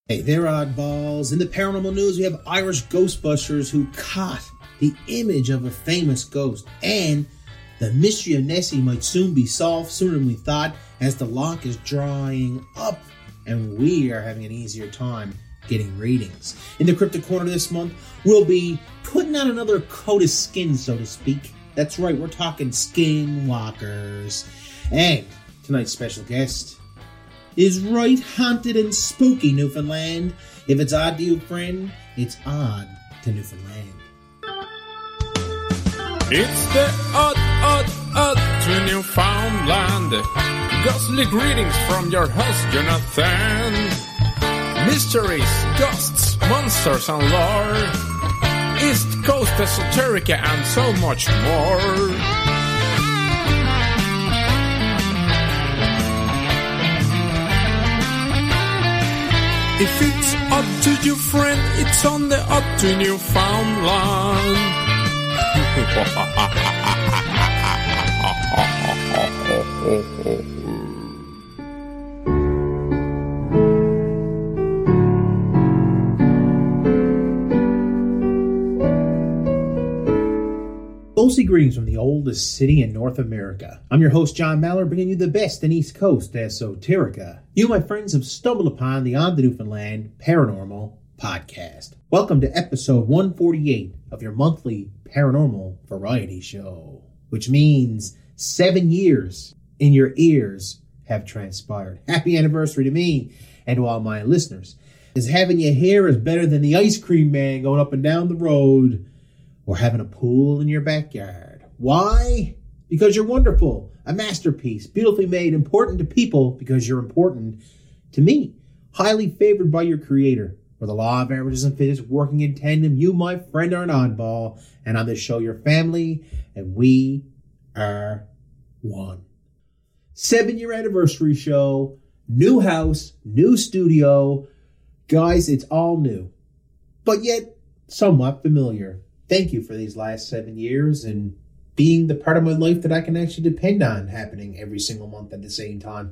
Hey there, oddballs. In the paranormal news, we have Irish Ghostbusters who caught the image of a famous ghost, and the mystery of Nessie might soon be solved sooner than we thought as the lock is drying up and we are having an easier time getting readings. In the Cryptic Corner this month, we'll be putting on another coat of skin, so to speak. That's right, we're talking skinwalkers. And tonight's special guest is right haunted and spooky Newfoundland. If it's odd to you, friend, it's odd to Newfoundland. It's the odd to Newfoundland. Ghostly greetings from your host, Jonathan. Mysteries, ghosts, monsters and lore. East Coast esoterica and so much more. If it's odd to you, friend, it's on the Odd to Newfoundland. Ghostly greetings from the oldest city in North America. I'm your host, John Mallard, bringing you the best in East Coast esoterica. You, my friends, have stumbled upon the On the Newfoundland Paranormal Podcast. Welcome to episode 148 of your monthly paranormal variety show, which means 7 years in your ears have transpired. Happy anniversary to me and to all my listeners. Is having you here is better than the ice cream man going up and down the road or having a pool in your backyard. Why? Because you're wonderful, a masterpiece, beautifully made, important to people because you're important to me. Highly favored by your creator. Where the law of averages and physics working in tandem, you, my friend, are an oddball. And on this show, your family, and we are one. 7-year anniversary show, new house, new studio. Guys, it's all new, but yet somewhat familiar. Thank you for these last 7 years and being the part of my life that I can actually depend on happening every single month at the same time.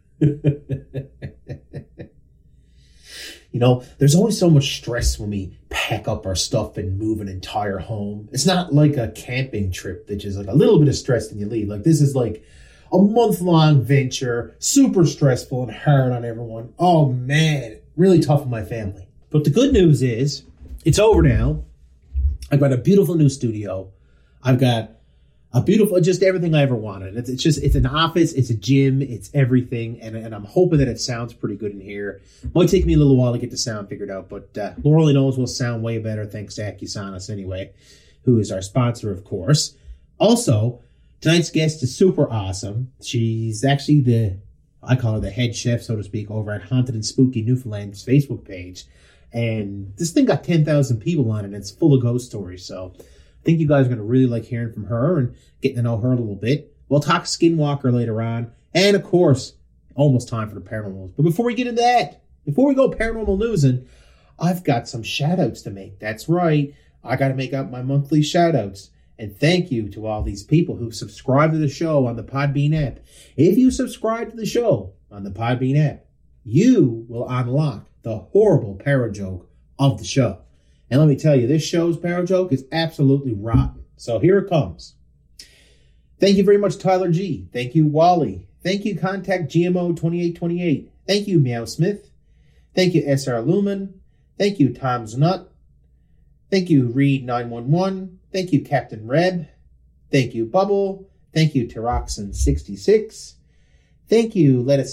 You know, there's always so much stress when we pack up our stuff and move an entire home. It's not like a camping trip that is like a little bit of stress and you leave. Like this is like a month-long venture, super stressful and hard on everyone. Oh man, really tough on my family. But the good news is it's over now. I've got a beautiful new studio. I've got a beautiful, just everything I ever wanted. It's an office, it's a gym, it's everything. And I'm hoping that it sounds pretty good in here. Might take me a little while to get the sound figured out, but Lord only knows will sound way better thanks to Acusonis anyway, who is our sponsor, of course. Also, tonight's guest is super awesome. She's actually I call her the head chef, so to speak, over at Haunted and Spooky Newfoundland's Facebook page. And this thing got 10,000 people on it, and it's full of ghost stories. So I think you guys are going to really like hearing from her and getting to know her a little bit. We'll talk Skinwalker later on. And, of course, almost time for the paranormal news. But before we get into that, before we go paranormal newsing, I've got some shout-outs to make. That's right. I got to make out my monthly shout-outs. And thank you to all these people who subscribe to the show on the Podbean app. If you subscribe to the show on the Podbean app, you will unlock the horrible parajoke of the show. And let me tell you, this show's parajoke is absolutely rotten. So here it comes. Thank you very much, Tyler G. Thank you, Wally. Thank you, Contact GMO 2828. Thank you, Meow Smith. Thank you, SR Lumen. Thank you, Tom's Nut. Thank you, Reed 911. Thank you, Captain Reb. Thank you, Bubble. Thank you, Teroxin 66. Thank you, Letty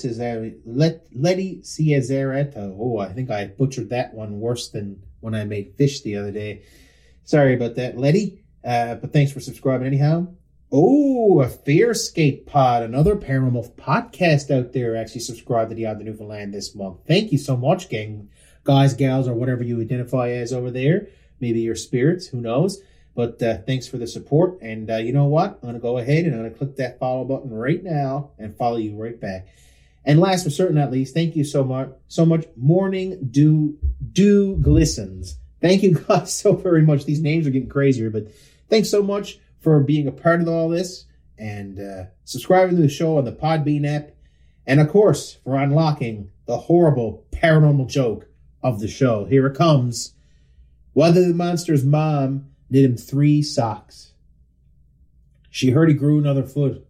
Ciazaretto. Oh, I think I butchered that one worse than when I made fish the other day. Sorry about that, Letty. But thanks for subscribing anyhow. Oh, a Fearscape Pod, another paranormal podcast out there, actually subscribed to the On the Newfoundland this month. Thank you so much, gang, guys, gals, or whatever you identify as over there. Maybe your spirits, who knows. But thanks for the support. And you know what? I'm going to go ahead and I'm going to click that follow button right now and follow you right back. And last but certainly not least, thank you so much. Morning Dew Glistens. Thank you guys so very much. These names are getting crazier, but thanks so much for being a part of all this and subscribing to the show on the Podbean app. And of course, for unlocking the horrible paranormal joke of the show. Here it comes. Whether the monster's mom knit him 3 socks. She heard he grew another foot.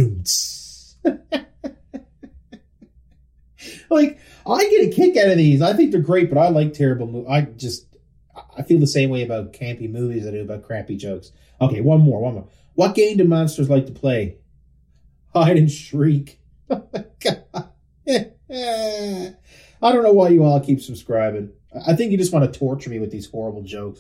Like, I get a kick out of these. I think they're great, but I like terrible movies. I feel the same way about campy movies as I do about crappy jokes. Okay, one more. What game do monsters like to play? Hide and shriek. Oh my God. I don't know why you all keep subscribing. I think you just want to torture me with these horrible jokes.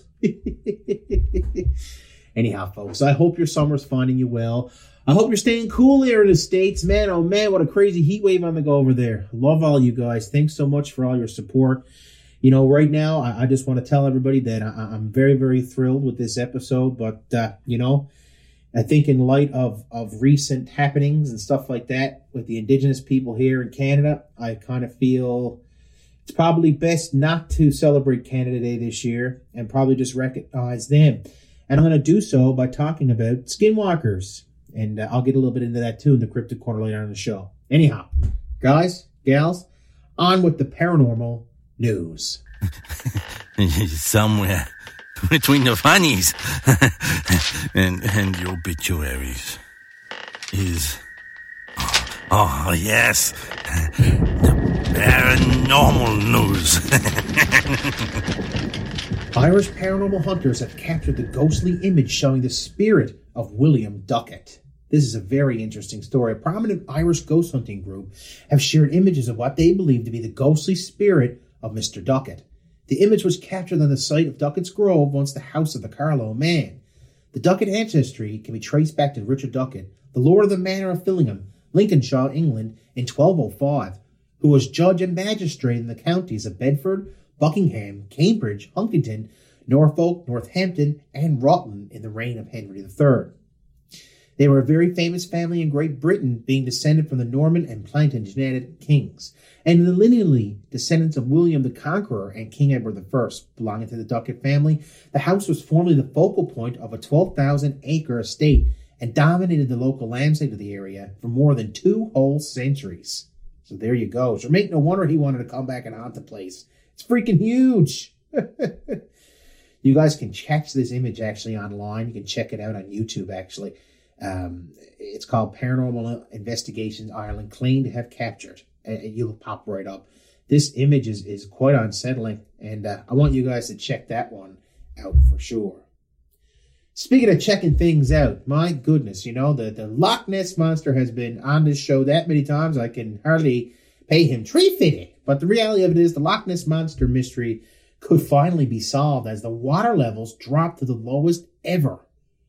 Anyhow, folks, I hope your summer's finding you well. I hope you're staying cool here in the States. Man, oh man, what a crazy heat wave on the go over there. Love all you guys. Thanks so much for all your support. You know, right now, I just want to tell everybody that I'm very, very thrilled with this episode. But, you know, I think in light of recent happenings and stuff like that with the Indigenous people here in Canada, I kind of feel it's probably best not to celebrate Canada Day this year and probably just recognize them. And I'm going to do so by talking about skinwalkers. And I'll get a little bit into that too in the Cryptid Corner later on in the show. Anyhow, guys, gals, on with the paranormal news. Somewhere between the funnies and the obituaries is, oh yes, the paranormal news. Irish paranormal hunters have captured the ghostly image showing the spirit of William Duckett. This is a very interesting story. A prominent Irish ghost hunting group have shared images of what they believe to be the ghostly spirit of Mr. Duckett. The image was captured on the site of Duckett's Grove, once the house of the Carlow man. The Duckett ancestry can be traced back to Richard Duckett, the lord of the manor of Fillingham, Lincolnshire, England, in 1205, who was judge and magistrate in the counties of Bedford, Buckingham, Cambridge, Huntingdon, Norfolk, Northampton, and Rutland in the reign of Henry III. They were a very famous family in Great Britain, being descended from the Norman and Plantagenet kings, and the lineally descendants of William the Conqueror and King Edward I. Belonging to the Duckett family, the house was formerly the focal point of a 12,000-acre estate and dominated the local landscape of the area for more than 2 whole centuries. So there you go. So make no wonder he wanted to come back and haunt the place. It's freaking huge. You guys can catch this image actually online. You can check it out on YouTube actually. It's called Paranormal Investigations Ireland claim to have captured. You'll pop right up. This image is quite unsettling, and I want you guys to check that one out for sure. Speaking of checking things out, my goodness, you know, the Loch Ness Monster has been on this show that many times I can hardly pay him tree fitting. But the reality of it is the Loch Ness Monster mystery could finally be solved as the water levels drop to the lowest ever.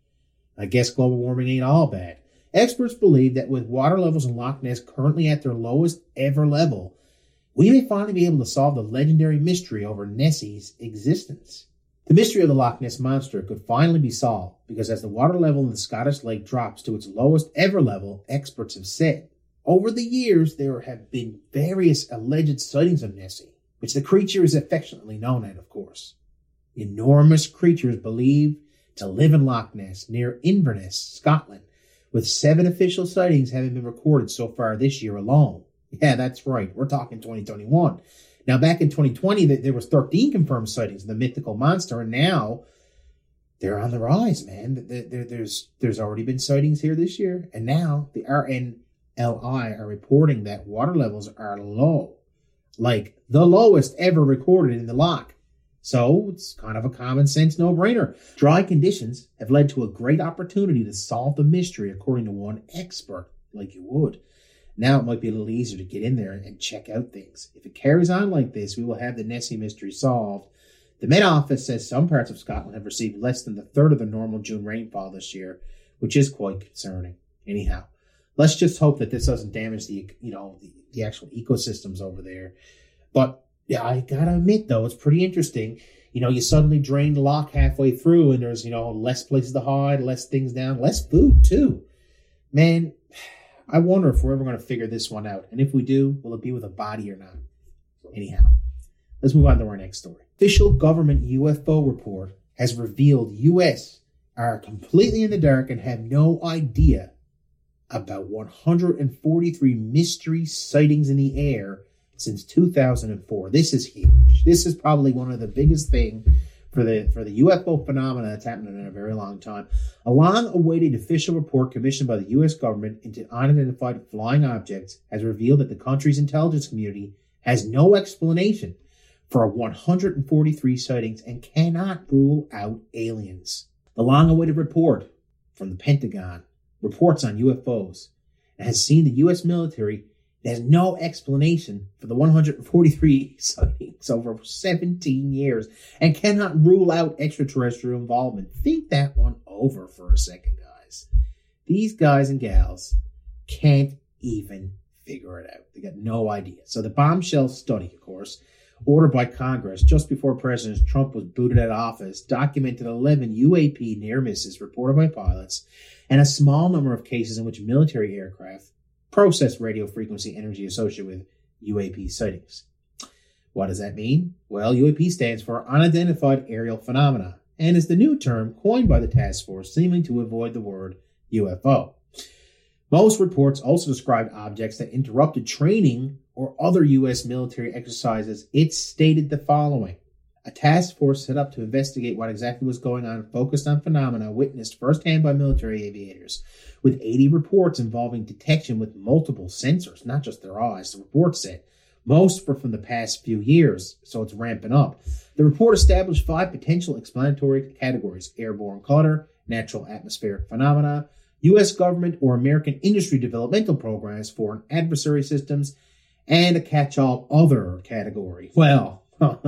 I guess global warming ain't all bad. Experts believe that with water levels in Loch Ness currently at their lowest ever level, we may finally be able to solve the legendary mystery over Nessie's existence. The mystery of the Loch Ness Monster could finally be solved because as the water level in the Scottish Lake drops to its lowest ever level, experts have said, over the years there have been various alleged sightings of Nessie, which the creature is affectionately known as, of course. Enormous creatures believed to live in Loch Ness near Inverness, Scotland, with 7 official sightings having been recorded so far this year alone. Yeah, that's right. We're talking 2021. Now, back in 2020, there was 13 confirmed sightings of the mythical monster, and now they're on the rise, man. There's already been sightings here this year, and now the RNLI are reporting that water levels are low, like the lowest ever recorded in the loch. So it's kind of a common sense no-brainer. Dry conditions have led to a great opportunity to solve the mystery, according to one expert, like you would. Now it might be a little easier to get in there and check out things. If it carries on like this, we will have the Nessie mystery solved. The Met Office says some parts of Scotland have received less than the third of the normal June rainfall this year, which is quite concerning. Anyhow, let's just hope that this doesn't damage the actual ecosystems over there. But yeah, I gotta admit though, it's pretty interesting. You know, you suddenly drain the loch halfway through and there's, less places to hide, less things down, less food too. Man, I wonder if we're ever going to figure this one out. And if we do, will it be with a body or not? Anyhow, let's move on to our next story. Official government UFO report has revealed U.S. are completely in the dark and have no idea about 143 mystery sightings in the air since 2004. This is huge. This is probably one of the biggest thing for the UFO phenomena that's happening in a very long time. A long-awaited official report commissioned by the U.S. government into unidentified flying objects has revealed that the country's intelligence community has no explanation for 143 sightings and cannot rule out aliens. The long-awaited report from the Pentagon reports on UFOs and has seen the U.S. military has no explanation for the 143 sightings over 17 years and cannot rule out extraterrestrial involvement. Think that one over for a second, guys. These guys and gals can't even figure it out. They got no idea. So the bombshell study, of course, ordered by Congress just before President Trump was booted out of office, documented 11 UAP near misses reported by pilots and a small number of cases in which military aircraft process radio frequency energy associated with UAP sightings. What does that mean? Well, UAP stands for Unidentified Aerial Phenomena and is the new term coined by the task force, seeming to avoid the word UFO. Most reports also described objects that interrupted training or other U.S. military exercises. It stated the following. A task force set up to investigate what exactly was going on focused on phenomena witnessed firsthand by military aviators, with 80 reports involving detection with multiple sensors, not just their eyes, the report said. Most were from the past few years, so it's ramping up. The report established 5 potential explanatory categories: airborne clutter, natural atmospheric phenomena, U.S. government or American industry developmental programs, foreign adversary systems, and a catch-all other category. Well,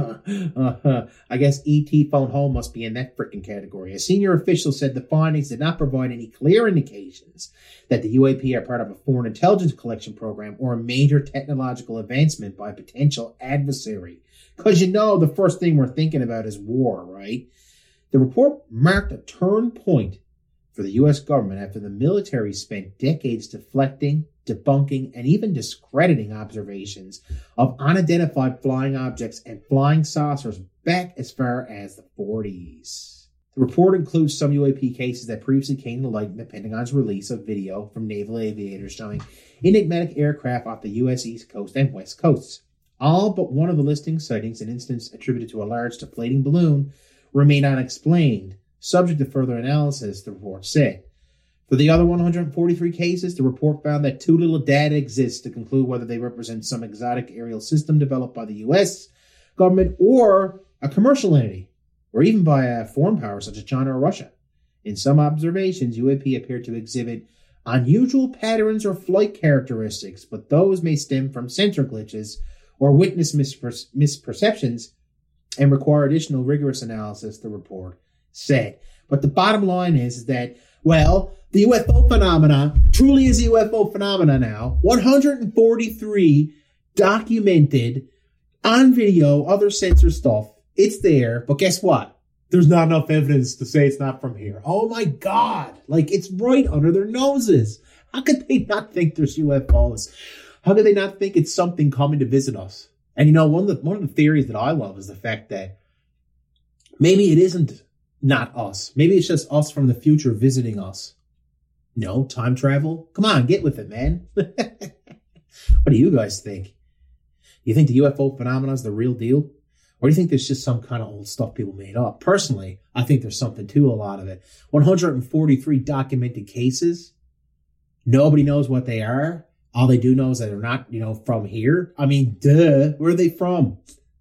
I guess ET phone home must be in that frickin' category. A senior official said the findings did not provide any clear indications that the UAP are part of a foreign intelligence collection program or a major technological advancement by a potential adversary. Because the first thing we're thinking about is war, right? The report marked a turn point for the U.S. government after the military spent decades deflecting, debunking, and even discrediting observations of unidentified flying objects and flying saucers back as far as the 40s. The report includes some UAP cases that previously came to light in the Pentagon's release of video from naval aviators showing enigmatic aircraft off the U.S. East Coast and West Coasts. All but one of the listing sightings, an instance attributed to a large deflating balloon, remain unexplained, subject to further analysis, the report said. For the other 143 cases, the report found that too little data exists to conclude whether they represent some exotic aerial system developed by the U.S. government or a commercial entity, or even by a foreign power such as China or Russia. In some observations, UAP appeared to exhibit unusual patterns or flight characteristics, but those may stem from sensor glitches or witness misperceptions and require additional rigorous analysis, the report said. But the bottom line is that, well, the UFO phenomena truly is a UFO phenomena now. 143 documented on video, other sensor stuff. It's there, but guess what? There's not enough evidence to say it's not from here. Oh my God. Like, it's right under their noses. How could they not think there's UFOs? How could they not think it's something coming to visit us? And one of the theories that I love is the fact that maybe it isn't not us. Maybe it's just us from the future visiting us. Time travel? Come on, get with it, man. What do you guys think? You think the UFO phenomenon is the real deal? Or do you think there's just some kind of old stuff people made up? Personally, I think there's something to a lot of it. 143 documented cases. Nobody knows what they are. All they do know is that they're not, from here. I mean, duh. Where are they from?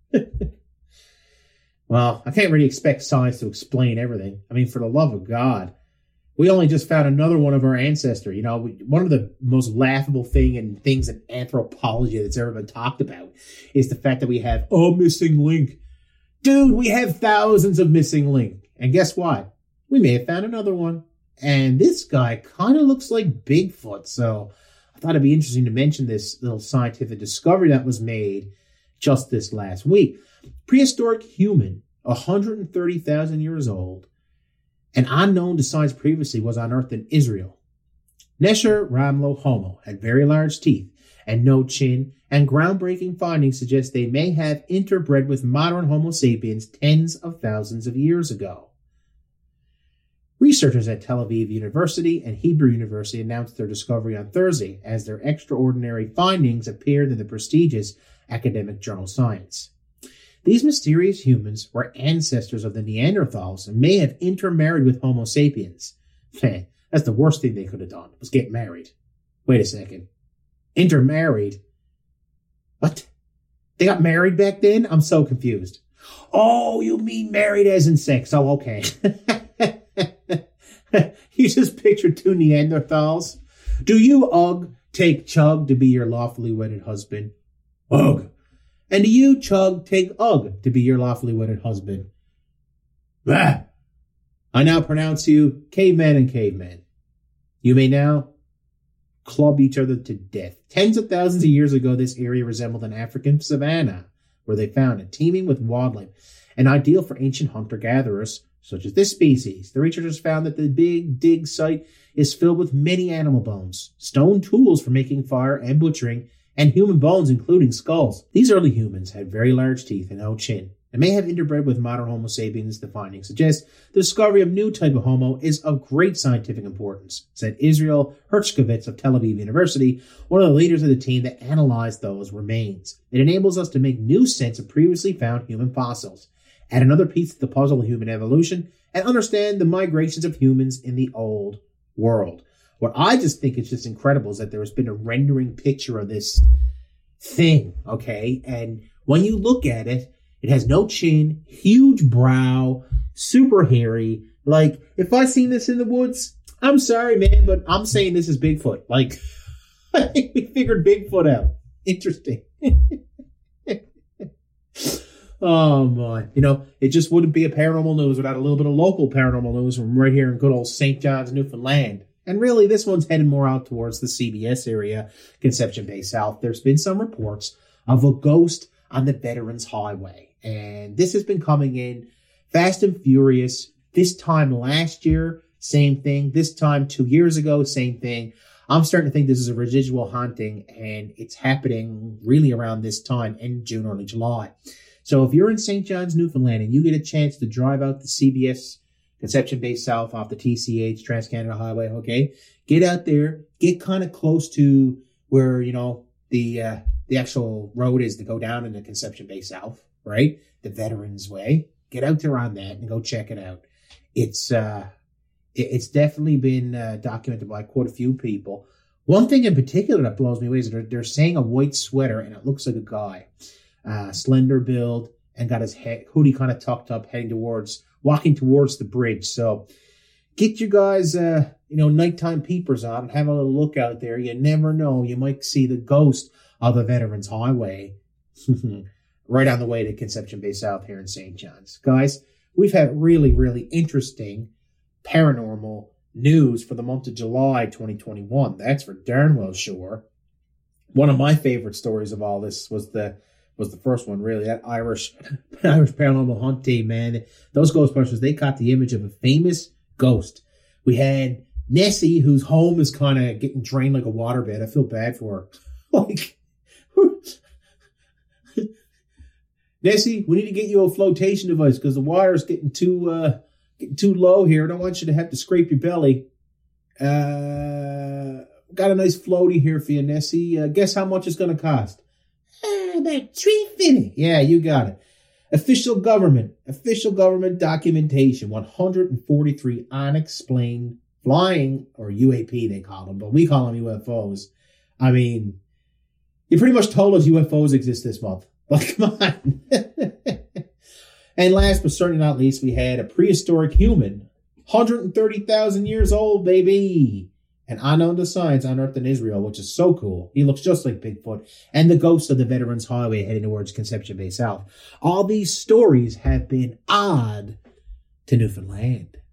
Well, I can't really expect science to explain everything. I mean, for the love of God. We only just found another one of our ancestors. One of the most laughable things in anthropology that's ever been talked about is the fact that we have a missing link. Dude, we have thousands of missing links. And guess what? We may have found another one. And this guy kind of looks like Bigfoot. So I thought it'd be interesting to mention this little scientific discovery that was made just this last week. Prehistoric human, 130,000 years old, and unknown to science previously, was unearthed in Israel. Nesher Ramlo Homo had very large teeth and no chin, and groundbreaking findings suggest they may have interbred with modern Homo sapiens tens of thousands of years ago. Researchers at Tel Aviv University and Hebrew University announced their discovery on Thursday as their extraordinary findings appeared in the prestigious academic journal Science. These mysterious humans were ancestors of the Neanderthals and may have intermarried with Homo sapiens. That's the worst thing they could have done, was get married. Wait a second. Intermarried? What? They got married back then? I'm so confused. Oh, you mean married as in sex. Oh, okay. You just pictured two Neanderthals? Do you, Ugg, take Chug to be your lawfully wedded husband? Ugg. And do you, Chug, take Ugg to be your lawfully wedded husband? Bah! I now pronounce you caveman and caveman. You may now club each other to death. Tens of thousands of years ago, this area resembled an African savanna, where they found it, teeming with wildlife, and ideal for ancient hunter-gatherers, such as this species. The researchers found that the Big Dig site is filled with many animal bones, stone tools for making fire and butchering, and human bones, including skulls. These early humans had very large teeth and no chin, and may have interbred with modern Homo sapiens. The findings suggest the discovery of new type of Homo is of great scientific importance, said Israel Hershkovitz of Tel Aviv University, one of the leaders of the team that analyzed those remains. It enables us to make new sense of previously found human fossils, add another piece to the puzzle of human evolution, and understand the migrations of humans in the old world. What I just think is just incredible is that there has been a rendering picture of this thing, okay? And when you look at it, it has no chin, huge brow, super hairy. Like, if I seen this in the woods, I'm sorry, man, but I'm saying this is Bigfoot. Like, I think we figured Bigfoot out. Interesting. Oh, my. You know, it just wouldn't be a paranormal news without a little bit of local paranormal news from right here in good old St. John's, Newfoundland. And really, this one's headed more out towards the CBS area, Conception Bay South. There's been some reports of a ghost on the Veterans Highway. And this has been coming in fast and furious. This time last year, same thing. This time 2 years ago, same thing. I'm starting to think this is a residual haunting, and it's happening really around this time in June, early July. So if you're in St. John's, Newfoundland, and you get a chance to drive out the CBS Conception Bay South off the TCH, Trans-Canada Highway, okay? Get out there, get kind of close to where, you know, the actual road is to go down into Conception Bay South, right? The Veterans Way. Get out there on that and go check it out. It's definitely been documented by quite a few people. One thing in particular that blows me away is they're saying a white sweater, and it looks like a guy. Slender build, and got his hoodie kind of tucked up, walking towards the bridge. So get you guys, nighttime peepers on and have a little look out there. You never know. You might see the ghost of the Veterans Highway right on the way to Conception Bay South here in St. John's. Guys, we've had really, really interesting paranormal news for the month of July 2021. That's for darn well sure. One of my favorite stories of all this was the first one, really. That Irish paranormal hunt team, man. Those Ghostbusters, they caught the image of a famous ghost. We had Nessie, whose home is kind of getting drained like a waterbed. I feel bad for her. Nessie, we need to get you a flotation device because the water's getting too low here. I don't want you to have to scrape your belly. Got a nice floaty here for you, Nessie. Guess how much it's going to cost? About $350. Yeah, you got it. Official government documentation. 143 unexplained flying, or UAP they call them, but we call them UFOs. I mean, you pretty much told us UFOs exist this month. Like, come on. And last but certainly not least, we had a prehistoric human, 130,000 years old, baby. And unknown to science unearthed in Israel, which is so cool. He looks just like Bigfoot. And the ghost of the Veterans Highway heading towards Conception Bay South. All these stories have been odd to Newfoundland.